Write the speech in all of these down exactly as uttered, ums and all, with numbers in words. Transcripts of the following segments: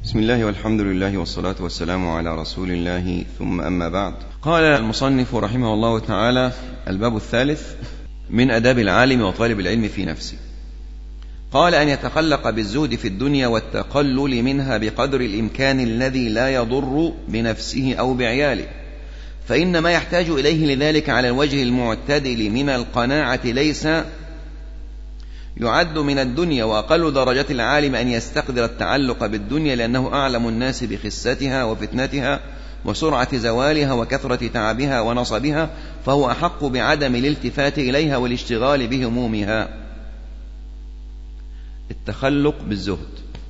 بسم الله والحمد لله والصلاة والسلام على رسول الله، ثم أما بعد. قال المصنف رحمه الله تعالى: الباب الثالث من أداب العالم وطالب العلم في نفسه. قال: أن يتخلق بالزهد في الدنيا والتقلل منها بقدر الإمكان الذي لا يضر بنفسه أو بعياله، فإن ما يحتاج إليه لذلك على الوجه المعتدل من القناعة ليس يعد من الدنيا. وأقل درجات العالم أن يستقدر التعلق بالدنيا، لأنه أعلم الناس بخستها وفتنتها وسرعة زوالها وكثرة تعبها ونصبها، فهو أحق بعدم الالتفات إليها والاشتغال بهمومها. التخلق بالزهد.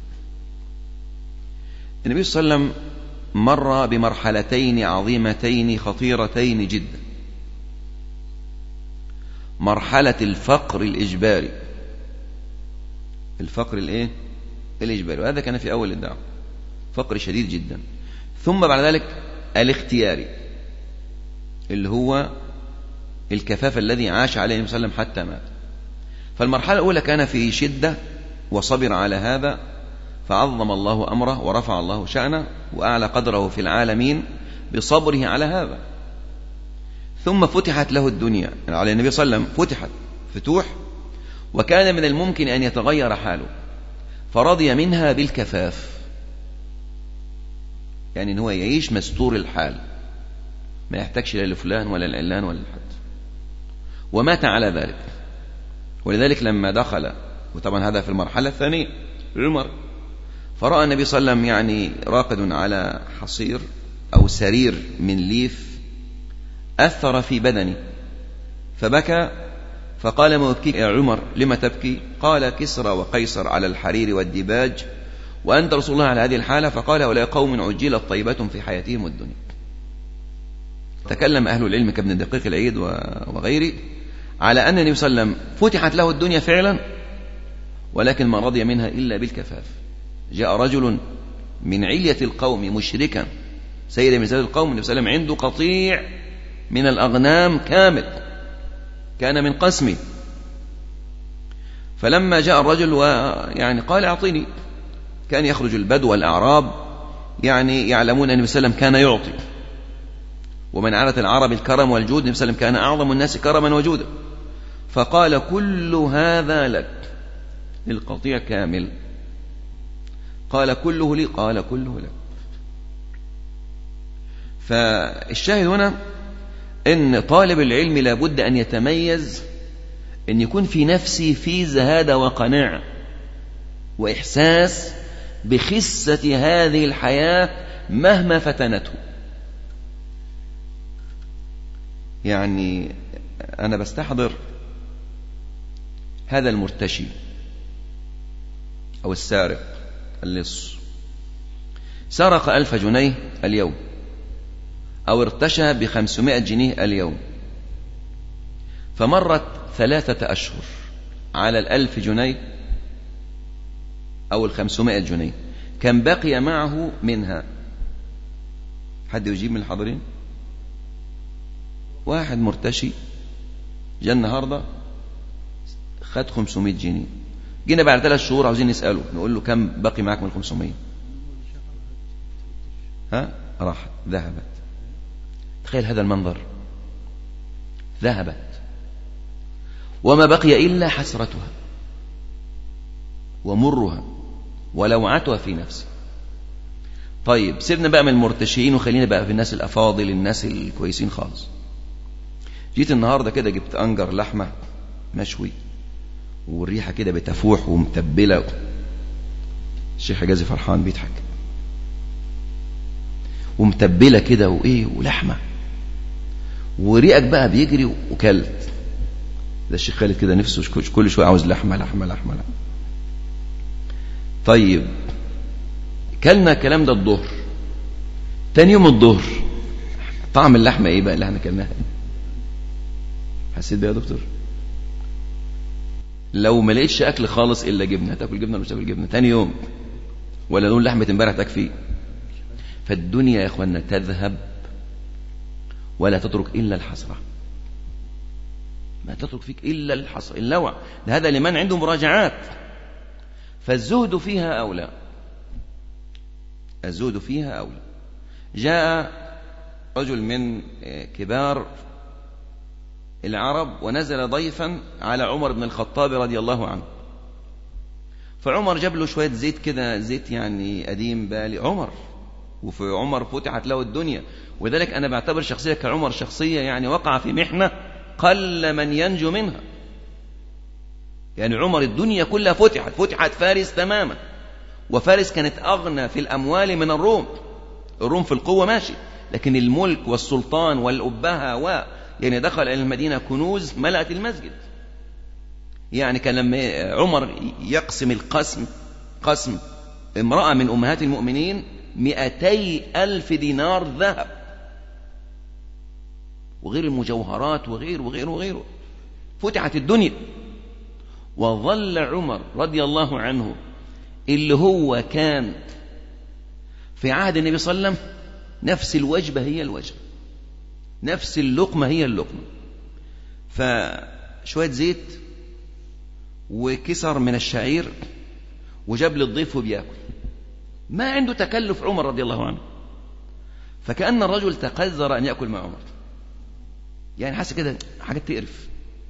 النبي صلى الله عليه وسلم مر بمرحلتين عظيمتين خطيرتين جدا: مرحلة الفقر الإجباري، الفقر الايه الإجباري، وهذا كان في أول الدعوة، فقر شديد جدا. ثم بعد ذلك الاختياري، اللي هو الكفاف الذي عاش عليه النبي صلى الله عليه وسلم حتى مات. فالمرحلة الأولى كان في شدة وصبر على هذا، فعظم الله أمره ورفع الله شأنه وأعلى قدره في العالمين بصبره على هذا. ثم فتحت له الدنيا، يعني على النبي صلى الله عليه وسلم فتحت فتوح، وكان من الممكن أن يتغير حاله، فرضي منها بالكفاف، يعني أنه يعيش مستور الحال، ما يحتاجش لا لفلان ولا العلان ولا الحد، ومات على ذلك. ولذلك لما دخل، وطبعا هذا في المرحلة الثانية، عمر، فرأى النبي صلى الله عليه وسلم يعني راقد على حصير أو سرير من ليف أثر في بدني، فبكى، فقال: ما يبكيك يا عمر؟ لما تبكي؟ قال: كسرى وقيصر على الحرير والديباج، وأنت رسول الله على هذه الحالة. فقال: هؤلاء قوم عجلت طيبة في حياتهم الدنيا. تكلم أهل العلم كابن دقيق العيد وغيره على أن النبي صلى الله عليه وسلم فتحت له الدنيا فعلا، ولكن ما رضي منها إلا بالكفاف. جاء رجل من علية القوم مشركا، سيد من سيد القوم، النبي صلى الله عليه وسلم عنده قطيع من الأغنام كامل كان من قسمه، فلما جاء الرجل ويعني قال: أعطيني، كان يخرج البدو والأعراب يعني يعلمون أن النبي صلى الله عليه وسلم كان يعطي، ومن عادة العرب الكرم والجود، النبي صلى الله عليه وسلم كان أعظم الناس كرما وجودا. فقال: كل هذا لك، القطيع كامل. قال: كله لي؟ قال: كله لك. فالشاهد هنا إن طالب العلم لابد أن يتميز، أن يكون في نفسه في زهادة وقناعة وإحساس بخسة هذه الحياة مهما فتنته. يعني أنا بستحضر هذا المرتشي أو السارق اللص، سرق ألف جنيه اليوم، أو ارتشى بخمسمائة جنيه اليوم، فمرت ثلاثة أشهر على الألف جنيه أو الخمسمائة جنيه، كم بقي معه منها؟ حد يجيب من الحاضرين؟ واحد مرتشي جاء النهارده خد خمسمائة جنيه، جينا بعد ثلاث شهور عاوزين نسأله، نقول له: كم بقي معك من الخمسمائة؟ ها؟ راحت، ذهبت. تخيل هذا المنظر، ذهبت وما بقي إلا حسرتها ومرها ولوعتها في نفسه. طيب سيبنا بقى من المرتشين وخلينا بقى في الناس الأفاضل، الناس الكويسين خالص. جيت النهاردة كده جبت أنجر لحمة مشوي والريحة كده بتفوح ومتبلة، الشيخ حجازي فرحان بيضحك، ومتبلة كده وإيه ولحمة، وريقك بقى بيجري وكلت. ده الشيخ خالد كده نفسه كل شوية عاوز لحمة لحمة لحمة لحمة. طيب كلنا الكلام ده الظهر، تاني يوم الظهر طعم اللحمة ايه بقى اللي احنا كلناها؟ حسيت بيه يا دكتور؟ لو ما لقيتش اكل خالص الا جبنه، هتاكل جبنه ولا مش هتاكل جبنه تاني يوم؟ ولا نقول لحمه امبارح تكفي؟ فالدنيا يا اخوانا تذهب ولا تترك الا الحسره، ما تترك فيك الا الحسره، اللوع. هذا لمن عنده مراجعات، فالزهد فيها أولى. الزهد فيها أولى. جاء رجل من كبار العرب ونزل ضيفا على عمر بن الخطاب رضي الله عنه، فعمر جاب له شوية زيت كده، زيت يعني قديم بالي عمر، وفي عمر فتحت له الدنيا، وذلك أنا بعتبر شخصية كعمر شخصية يعني وقع في محنة قل من ينجو منها. يعني عمر الدنيا كلها فتحت، فتحت فارس تماما، وفارس كانت أغنى في الأموال من الروم. الروم في القوة ماشي، لكن الملك والسلطان والأبهة و يعني دخل إلى المدينة كنوز ملأت المسجد. يعني كان لما عمر يقسم القسم قسم امرأة من أمهات المؤمنين مئتي ألف دينار ذهب، وغير المجوهرات وغير وغير وغير فتحت الدنيا. وظل عمر رضي الله عنه اللي هو كان في عهد النبي صلى الله عليه وسلم نفس الوجبة هي الوجبة، نفس اللقمة هي اللقمة. فشوية زيت وكسر من الشعير وجاب للضيف وبياكل، ما عنده تكلف عمر رضي الله عنه. فكأن الرجل تقذر أن يأكل مع عمر، يعني حاسس كده حاجات تقرف.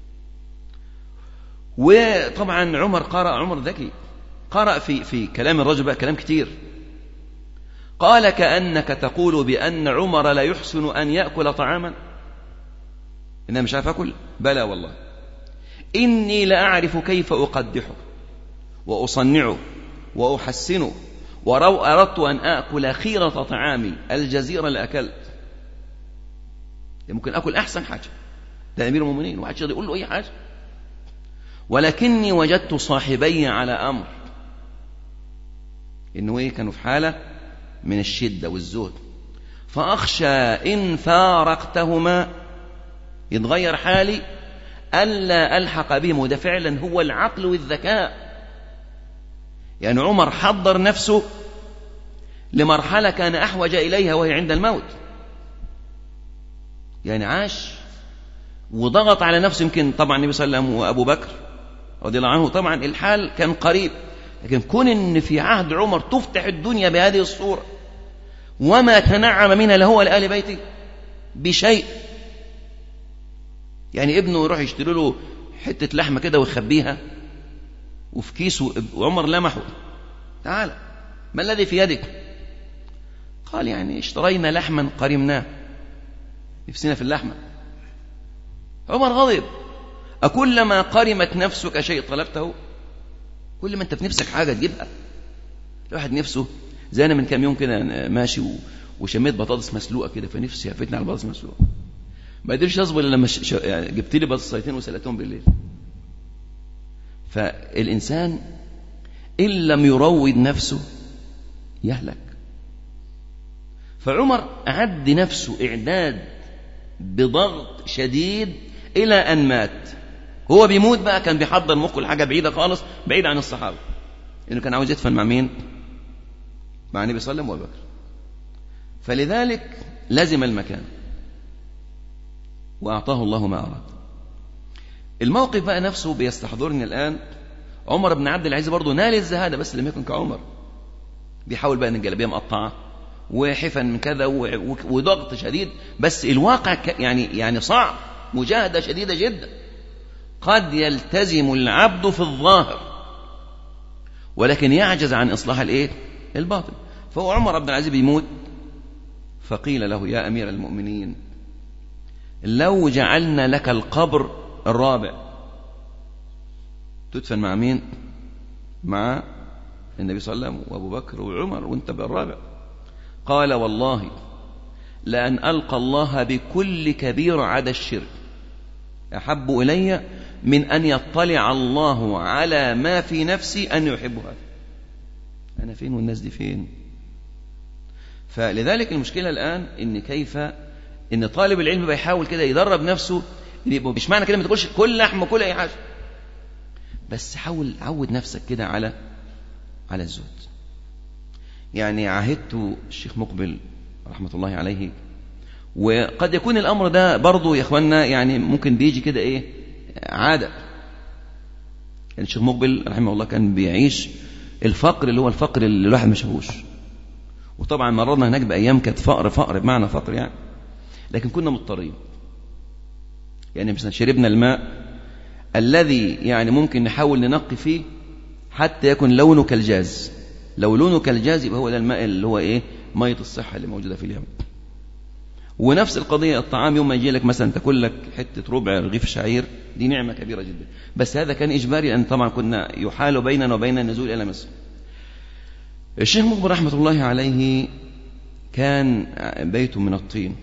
وطبعا عمر قرأ، عمر ذكي، قرأ في في كلام الرجل بقى كلام كتير. قال: كأنك تقول بأن عمر لا يحسن أن يأكل طعاما. إنه مش عارف أكل؟ بلى والله، إني لأعرف كيف أقدحه وأصنعه وأحسنه، ولو أردت أن آكل خيرة طعامي الجزيرة لأكلت. ممكن أكل أحسن حاجة، ده أمير المؤمنين وواحد يقدر يقول له أي حاجة. ولكني وجدت صاحبي على أمر، إنه إيه، كانوا في حالة من الشدة والزهد، فأخشى إن فارقتهما يتغير حالي ألا ألحق بهم. وده فعلا هو العقل والذكاء. يعني عمر حضر نفسه لمرحلة كان أحوج إليها وهي عند الموت. يعني عاش وضغط على نفسه. يمكن طبعا النبي صلى الله عليه وسلم وأبو بكر رضي الله عنه طبعا الحال كان قريب، لكن كون إن في عهد عمر تفتح الدنيا بهذه الصورة وما تنعم منها له ولا آل بيته بشيء. يعني ابنه يروح يشتري له حتة لحمة كده ويخبيها وفي كيسه، وعمر لمحه: تعال، ما الذي في يدك؟ قال: يعني اشترينا لحما قرمناه، نفسنا في اللحمة. عمر غضب: أكلما قرمت نفسك شيء طلبته؟ كل ما أنت في نفسك حاجة تجيبها. الواحد نفسه، زي أنا من كام يوم كده ماشي وشميت بطاطس مسلوقة كده، فنفسي هفتني على البطاطس مسلوقة، ما قدرش أصبر إلا لما ش... يعني جبت لي بطاطسيتين وسلقتهم بالليل. فالإنسان إن لم يروض نفسه يهلك. فعمر أعد نفسه إعداد بضغط شديد إلى أن مات. هو بيموت بقى كان بيحضر مخه لحاجة بعيدة خالص، بعيدة عن الصحابة، إنه كان عاوز يدفن مع مين؟ مع النبي صلى الله عليه وسلم وأبو بكر. فلذلك لزم المكان وأعطاه الله ما أراد. الموقف بقى نفسه بيستحضرني الآن. عمر بن عبد العزيز برضه نال الزهادة بس لم يكن كعمر. بيحاول بقى ان الجلابيه مقطعه وحفن من كذا وضغط شديد، بس الواقع يعني يعني صعب، مجاهده شديده جدا. قد يلتزم العبد في الظاهر ولكن يعجز عن اصلاح الايه؟ الباطن. فهو عمر بن العزيز بيموت، فقيل له: يا امير المؤمنين، لو جعلنا لك القبر الرابع تدفن مع مين؟ مع النبي صلى الله عليه وسلم وابو بكر وعمر وانت بالرابع. قال: والله لأن ألقى الله بكل كبير عدا الشرك أحب إلي من أن يطلع الله على ما في نفسي أن يحبها. أنا فين والناس دي فين؟ فلذلك المشكلة الآن إن كيف إن طالب العلم بيحاول كده يدرب نفسه. مش معنى كده ما تقولش كل لحم وكل أي حاجة، بس حاول عود نفسك كده على على الزهد. يعني عهدت الشيخ مقبل رحمة الله عليه، وقد يكون الأمر ده برضو يا أخوانا يعني ممكن بيجي كده إيه عادة. يعني الشيخ مقبل رحمه الله كان بيعيش الفقر اللي هو الفقر اللي الواحد ما شافوش، وطبعا مرضنا هناك بأيام كانت فقر فقر بمعنى فقر يعني، لكن كنا مضطرين. يعني مثلا شربنا الماء الذي يعني ممكن نحاول ننقي فيه حتى يكون لونه كالجاز. لو لونه كالجاز يبقى هو ده الماء اللي هو ايه مية الصحة اللي موجودة في اليمن. ونفس القضية الطعام، يوم ما يجي لك مثلا تاكل لك حتة ربع رغيف شعير، دي نعمة كبيرة جدا، بس هذا كان إجباري لأن طبعا كنا يحال بيننا وبين النزول إلى مصر. الشيخ مقبل رحمة الله عليه كان بيته من الطين،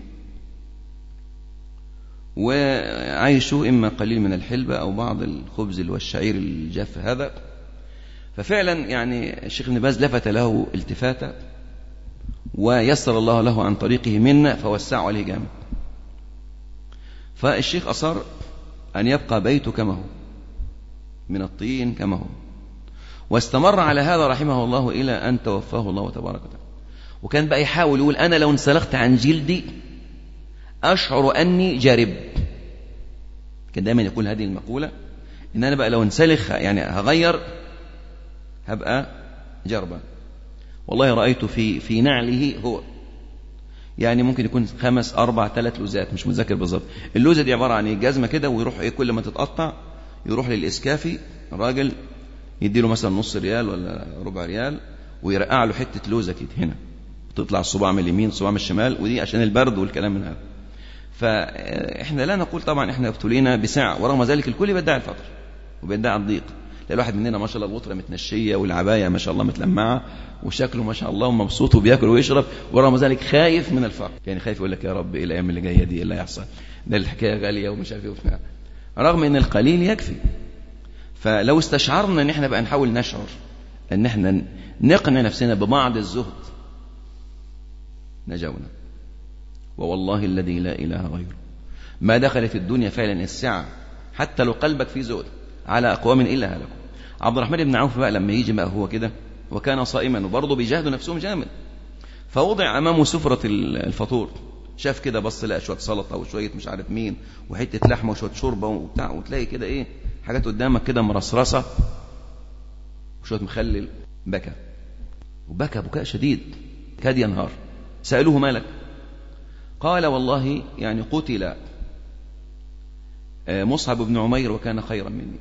وعيشه إما قليل من الحلبة أو بعض الخبز والشعير الجاف هذا. ففعلا يعني الشيخ ابن باز لفت له التفاته ويسر الله له عن طريقه منا فوسعوا عليه جامد. فالشيخ أصر أن يبقى بيته كما هو من الطين كما هو، واستمر على هذا رحمه الله إلى أن توفاه الله تبارك وتعالى. وكان بقى يحاول يقول أنا لو انسلخت عن جلدي أشعر أني جارب. كان دائما يقول هذه المقولة، إن أنا بقى لو انسلخ يعني هغير هبقى جربا. والله رأيت في في نعله هو يعني ممكن يكون خمس أربع ثلاث لوزات، مش متذكر بالظبط. اللوزة دي عبارة عن إيه؟ جزمة كده، ويروح إيه كل ما تتقطع يروح للإسكافي راجل يديله مثلا نص ريال ولا ربع ريال ويرقع له حتة لوزة كده هنا، تطلع الصباع من اليمين الصباع من الشمال، ودي عشان البرد والكلام من هذا. فإحنا لا نقول طبعا إحنا ابتلينا بسعة، ورغم ذلك الكل بيدعي الفقر وبيدعي الضيق. الواحد مننا ما شاء الله الوطرة متنشية والعباية ما شاء الله متلمعة وشكله ما شاء الله ومبسوط وبياكل ويشرب، ورغم ذلك خايف من الفقر. يعني خايف يقول لك يا رب ايه الايام اللي جايه دي ايه اللي هيحصل، ده الحكايه غاليه ومش عارف ايه وبتاع، رغم ان القليل يكفي. فلو استشعرنا ان احنا بقى نحاول نشعر ان احنا نقنع نفسنا ببعض الزهد نجونا. ووالله الذي لا اله غيره ما دخلت الدنيا فعلا السعه حتى لو قلبك فيه زهد على اقوام الا هلكوا. عبد الرحمن بن عوف بقى لما يجي بقى هو كده وكان صائما وبرضه بيجاهدوا نفسهم جامد، فوضع امامه سفرة الفطور، شاف كده بص لقى شويه سلطه وشويه مش عارف مين وحته لحمه وشويه شوربه وبتاع، وتلاقي كده ايه حاجات قدامك كده مرصرصه وشويه مخلل، بكى وبكى بكاء شديد كاد ينهار. سالوه مالك؟ قال والله يعني قتل مصعب بن عمير وكان خيرا مني،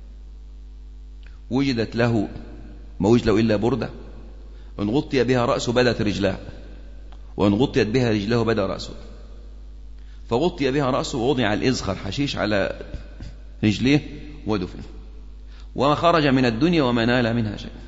وجدت له ما وجد له إلا بردة إن غطي بها رأسه بدت رجلاه، وإن غطيت بها رجلاه بدا رأسه، فغطي بها رأسه ووضع الإزخر حشيش على رجليه ودفن، وما خرج من الدنيا وما نال منها شيء.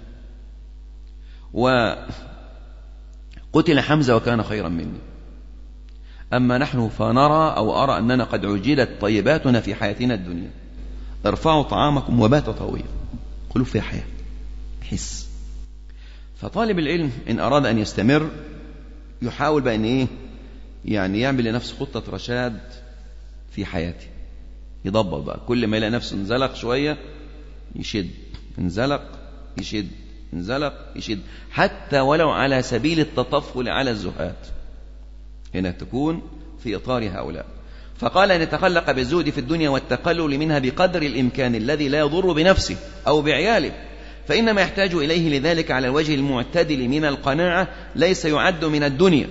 وقتل حمزة وكان خيرا مني، أما نحن فنرى أو أرى أننا قد عجلت طيباتنا في حياتنا الدنيا، ارفعوا طعامكم وباتوا طويل، قلوب فيها حياة حس. فطالب العلم إن أراد أن يستمر يحاول بأن إيه يعني يعمل لنفسه خطة رشاد في حياته، يضبط بقى كل ما يلاقي نفسه انزلق شوية يشد، انزلق يشد، انزلق يشد، حتى ولو على سبيل التطفل على الزهاد، هنا تكون في إطار هؤلاء. فقال أن يتخلق بالزهد في الدنيا والتقلل منها بقدر الإمكان الذي لا يضر بنفسه أو بعياله، فإنما يحتاج إليه لذلك على الوجه المعتدل من القناعة، ليس يعد من الدنيا.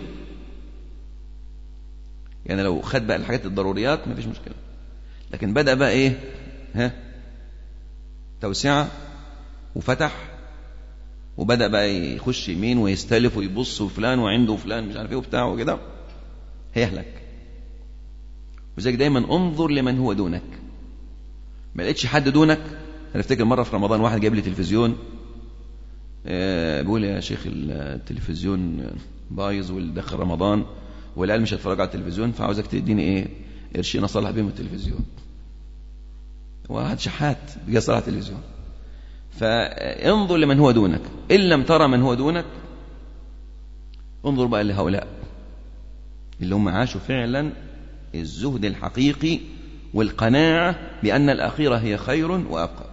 يعني لو خد بقى الحاجات الضروريات ما فيش مشكلة، لكن بدأ بقى إيه ها توسعة وفتح، وبدأ بقى يخش يمين ويستلف ويبص وفلان وعنده فلان مش عارف ايه وبتاع وكده، هيهلك. وزيك دايما انظر لمن هو دونك، ما لقيتش حد دونك. انا افتكر مره في رمضان واحد جاب لي تلفزيون، آه بيقول يا شيخ التلفزيون بايظ والدخل رمضان والعيال مش هتفرج على التلفزيون، فعاوزك تديني ايه قرشين اصلح بيهم التلفزيون. واحد شحات جه صلح التلفزيون. فانظر لمن هو دونك، إن لم ترى من هو دونك انظر بقى لهؤلاء اللي هم عاشوا فعلا الزهد الحقيقي والقناعة بأن الأخيرة هي خير وأبقى.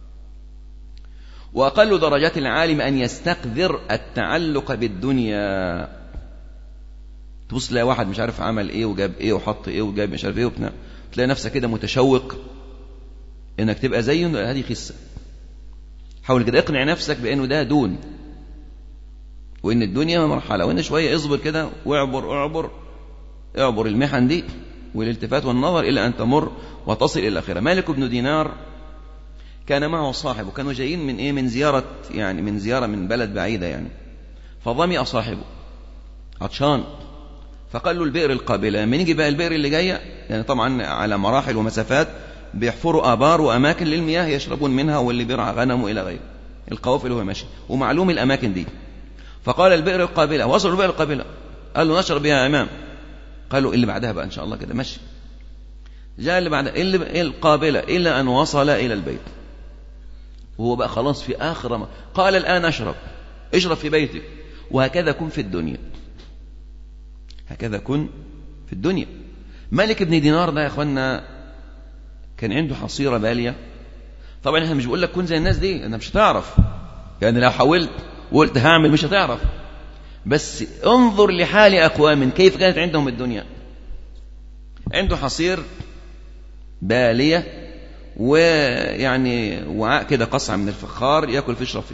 وأقل درجات العالم أن يستقذر التعلق بالدنيا. تبص تلاقي واحد مش عارف عمل إيه وجاب إيه وحط إيه وجاب مش عارف إيه وبتاع، تلاقي نفسك كده متشوق إنك تبقى زيه، هذه خسة. حاول كده اقنع نفسك بأنه ده دون، وإن الدنيا مرحلة، وإن شوية اصبر كده واعبر اعبر اعبر المحن دي والالتفات والنظر إلى أن تمر وتصل إلى الآخرة. مالك بن دينار كان معه صاحبه، كانوا جايين من إيه من زيارة يعني من زيارة من بلد بعيدة يعني، فظمئ صاحبه عطشان، فقال له البئر القابلة. من يجي بقى البئر اللي جاية يعني طبعا على مراحل ومسافات بيحفروا آبار وأماكن للمياه يشربون منها واللي بيرعى غنم إلى غيره القوافل وهو ماشي ومعلوم الأماكن دي. فقال البئر القابلة، وصلوا البئر القابلة، قال له نشرب يا إمام، قالوا اللي بعدها بقى إن شاء الله كده ماشي. جاء اللي بعدها اللي القابلة إلى أن وصل إلى البيت، وهو بقى خلاص في آخر ما قال الآن أشرب، اشرب في بيتك. وهكذا كن في الدنيا، هكذا كن في الدنيا. مالك بن دينار ده يا أخوانا كان عنده حصيرة بالية. طبعا احنا مش بقول لك كن زي الناس دي، أنا مش هتعرف يعني، لو حاولت وقلت هعمل مش هتعرف، بس انظر لحال أقوام كيف كانت عندهم الدنيا. عنده حصير بالية ويعني وعاء كده قصعة من الفخار يأكل في يشرب فيه.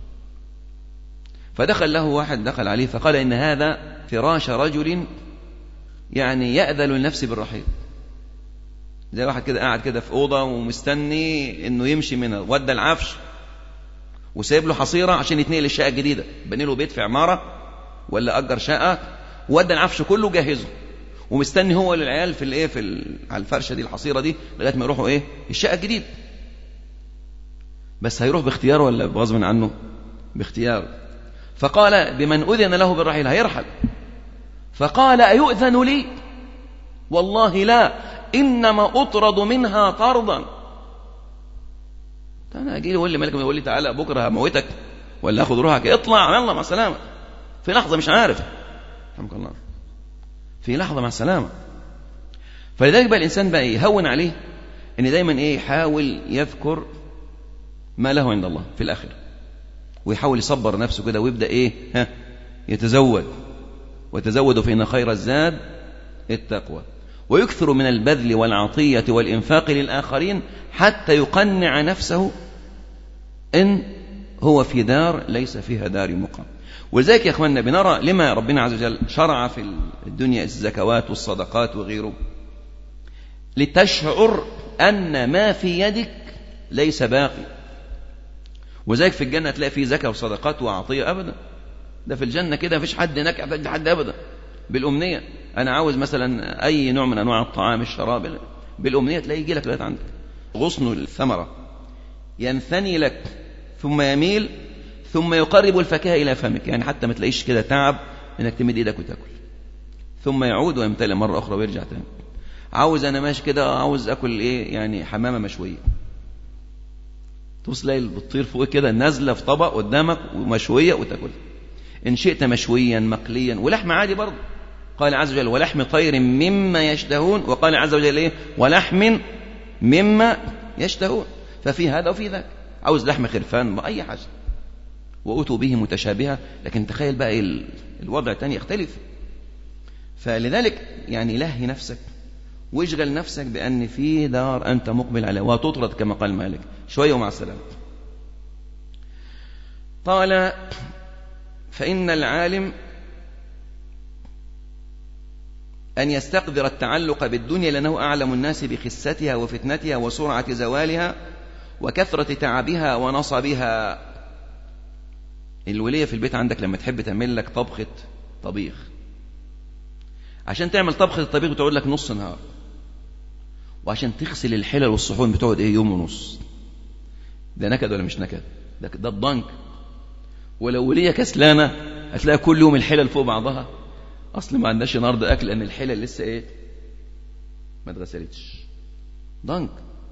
فدخل له واحد دخل عليه فقال إن هذا فراش رجل يعني يأذل النفس بالرحيل، زي واحد كده قاعد كده في أوضة ومستني إنه يمشي منها، ودى العفش وسايب له حصيرة عشان يتنقل الشقة الجديدة، بني له بيت في عمارة ولا أجر شقة، ودى العفش كله جاهزه ومستني هو للعيال في الايه في ال... على الفرشه دي الحصيره دي لغايه ما يروحوا ايه الشقه الجديد. بس هيروح باختيار ولا بغصب عنه؟ باختيار. فقال بمن اذن له بالرحيل، هيرحل. فقال ايؤذن لي؟ والله لا، انما اطرد منها طردا. انا اجي له يقول لي مالك يقول لي تعالى بكره هموتك ولا اخذ روحك، اطلع يلا مع السلامه، في لحظه مش عارف رحمك الله، في لحظة مع السلامة. فلذلك بقى الإنسان بقى يهون عليه إن دايما إيه يحاول يذكر ما له عند الله في الآخرة، ويحاول يصبر نفسه كده ويبدأ إيه ها يتزود، وتزودوا فإن خير الزاد التقوى، ويكثر من البذل والعطية والإنفاق للآخرين حتى يقنع نفسه إن هو في دار ليس فيها دار مقام. ولذلك يا أخواننا بنرى لما ربنا عز وجل شرع في الدنيا الزكوات والصدقات وغيره، لتشعر أن ما في يدك ليس باقي. وذلك في الجنة تلاقي فيه زكاة وصدقات وعطية أبدا، ده في الجنة كده مفيش حد هناك يحتاج لحد أبدا. بالأمنية أنا عاوز مثلا أي نوع من أنواع الطعام الشراب، بالأمنية تلاقي يجي لك لغاية عندك. غصن الثمرة ينثني لك ثم يميل ثم يقرب الفاكهة إلى فمك، يعني حتى ما تلاقيش كده تعب إنك تمد إيدك وتأكل، ثم يعود ويمتلئ مرة أخرى ويرجع تاني. عاوز أنا ماشي كده عاوز أكل إيه يعني حمامة مشوية، توصل بتطير فوق كده نازلة في طبق قدامك ومشوية وتأكل، إن شئت مشويا مقليا ولحم عادي برضه. قال عز وجل ولحم طير مما يشتهون، وقال عز وجل إيه ولحم مما يشتهون، ففي هذا وفي ذاك. عاوز لحم خرفان أي حاجة، وأتوا به متشابهة، لكن تخيل بقى الوضع الثاني يختلف. فلذلك يعني لهي نفسك واشغل نفسك بأن في دار أنت مقبل عليها وتطرد كما قال مالك شوية ومع السلامة. قال فإن العالم أن يستقدر التعلق بالدنيا لأنه أعلم الناس بخستها وفتنتها وسرعة زوالها وكثرة تعبها ونصبها. الولية في البيت عندك لما تحب تعمل لك طبخة طبيخ، عشان تعمل طبخة الطبيخ بتقعد لك نص نهار، وعشان تغسل الحلل والصحون بتقعد ايه يوم ونص. ده نكد ولا مش نكد؟ ده ده الضنك. ولو ولية كسلانة هتلاقي كل يوم الحلل فوق بعضها، اصل ما عندناش النهارده اكل لان الحلل لسه ايه ما اتغسلتش. ضنك.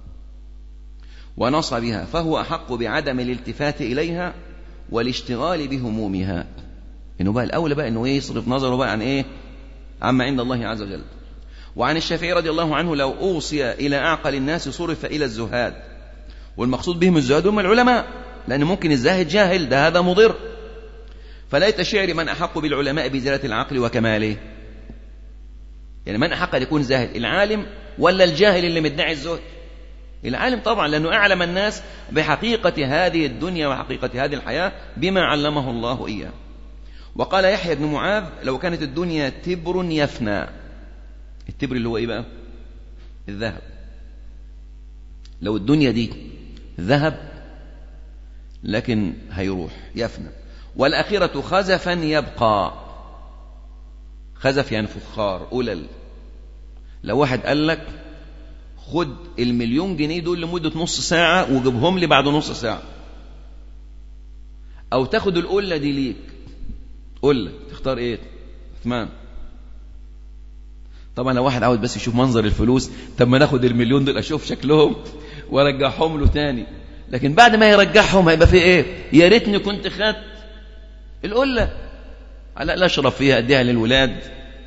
ونصبها فهو أحق بعدم الالتفات إليها والاشتغال بهمومها. إنه بقى الأولى بقى إنه إيه يصرف نظره بقى عن إيه عما عند الله عز وجل. وعن الشافعي رضي الله عنه لو أوصي إلى أعقل الناس صرف إلى الزهاد، والمقصود بهم الزهاد هم العلماء، لأن ممكن الزاهد جاهل ده هذا مضر. فليت شعر من أحق بالعلماء بزيادة العقل وكماله. يعني من أحق أن يكون زاهد، العالم ولا الجاهل اللي مدعي الزهد؟ العالم طبعا، لأنه أعلم الناس بحقيقة هذه الدنيا وحقيقة هذه الحياة بما علمه الله إياه. وقال يحيى بن معاذ لو كانت الدنيا تبر يفنى. التبر اللي هو إيه بقى؟ الذهب. لو الدنيا دي ذهب لكن هيروح يفنى. والآخرة خزفا يبقى. خزف يعني فخار أولل. لو واحد قال لك خد المليون جنيه دول لمدة نص ساعة وجيبهم لي بعد نص ساعة، أو تاخد القلة دي ليك، قلة تختار إيه؟ ثمان. طبعا لو واحد عاوز بس يشوف منظر الفلوس، طب ما ناخد المليون دول أشوف شكلهم وارجعهم له تاني. لكن بعد ما يرجعهم هيبقى في إيه؟ يا ريتني كنت خدت القلة على لا أشرب فيها أديها للولاد.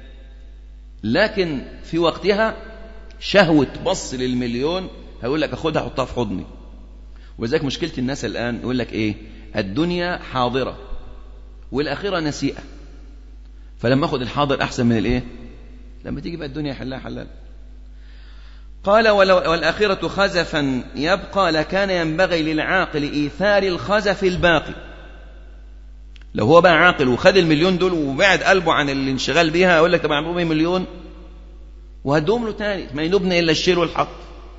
لكن في وقتها شهوة بص للمليون هيقول لك أخدها أحطها في حضني. وذلك مشكلة الناس الآن يقول لك إيه؟ الدنيا حاضرة والآخرة نسيئة، فلما أخذ الحاضر أحسن من الإيه؟ لما تيجي بقى الدنيا حلها حلال. قال والآخرة خزفا يبقى لكان ينبغي للعاقل إيثار الخزف الباقي. لو هو بقى عاقل وخد المليون دول وبعد قلبه عن الانشغال بيها يقول لك طب اعملوا بيه مليون وهدوم له تاني، ما ينوبني إلا الشيل والحط،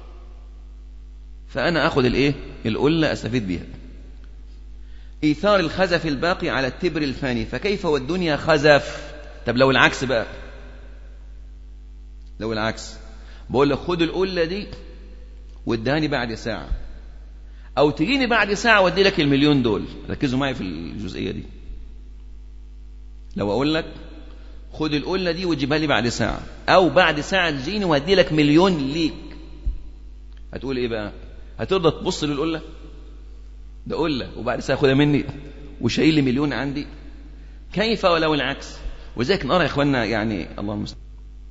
فأنا أخذ الإيه؟ القلة أستفيد بيها. إيثار الخزف الباقي على التبر الفاني، فكيف والدنيا خزف؟ طب لو العكس بقى، لو العكس بقول لك خد القلة دي وادهاني بعد ساعة، أو تجيني بعد ساعة وادي لك المليون دول. ركزوا معي في الجزئية دي. لو أقول لك خد القلة دي وتجيبها لي بعد ساعة، أو بعد ساعة تجيني وادي لك مليون ليك، هتقول إيه بقى؟ هترضى تبص للقلة؟ ده قلة وبعد ساعة خدها مني وشايل لي مليون عندي. كيف ولو العكس؟ وذلك نرى يا إخواننا يعني الله المستعان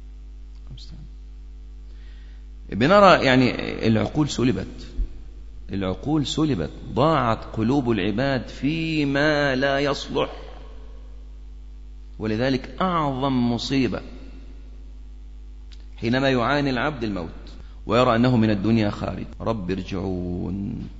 بنرى يعني العقول سلبت، العقول سلبت، ضاعت قلوب العباد فيما لا يصلح. ولذلك أعظم مصيبة حينما يعاني العبد الموت ويرى أنه من الدنيا خارج. رب ارجعون،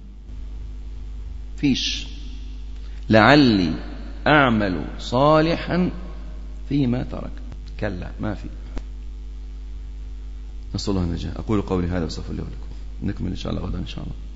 فيش لعلي أعمل صالحا فيما ترك، كلا ما في. نسأل الله النجاة. أقول قولي هذا وأستغفر الله ولكم. نكمل إن شاء الله غدا إن شاء الله.